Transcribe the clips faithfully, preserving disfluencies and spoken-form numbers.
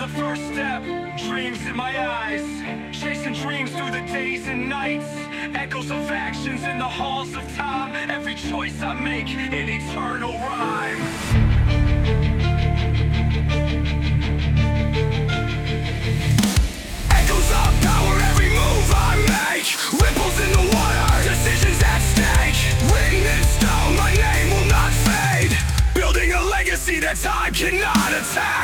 first step, dreams in my eyes, chasing dreams through the days and nights, echoes of actions in the halls of time, every choice I make an eternal rhyme. Echoes of power, every move I make, ripples in the water, decisions at stake, written in stone, my name will not fade, building a legacy that time cannot attack.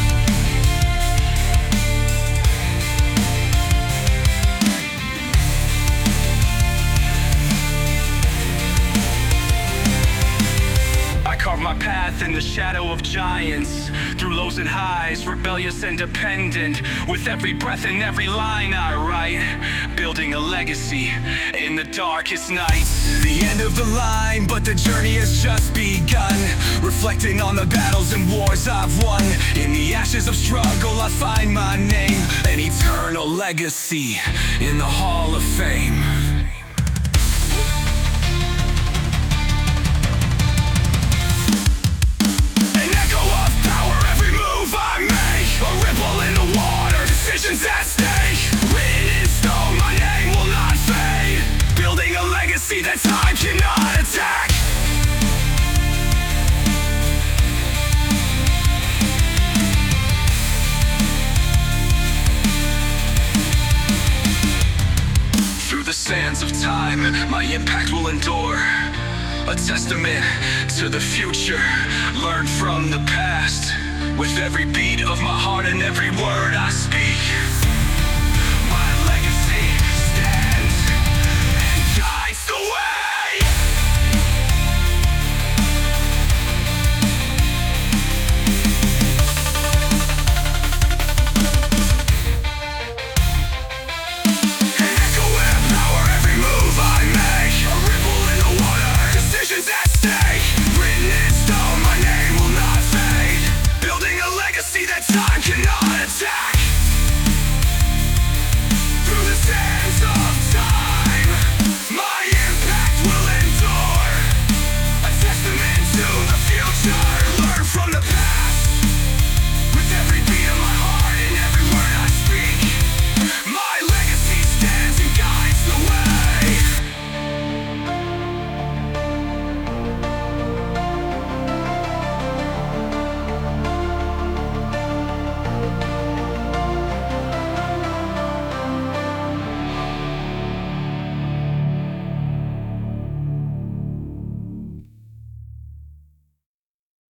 Carve my path in the shadow of giants, through lows and highs, rebellious and dependent, with every breath and every line I write, building a legacy in the darkest nights. The end of the line, but the journey has just begun, reflecting on the battles and wars I've won. In the ashes of struggle I find my name, an eternal legacy in the Hall of Fame. At stake, written in stone, my name will not fade, building a legacy that time cannot attack. Through the sands of time, my impact will endure, a testament to the future, learned from the past, with every beat of my heart and every word I speak. My legacy stands and guides the way. An echo with power, every move I make, a ripple in the water, decisions at stake, written in stone, my name will not fade, building a legacy that time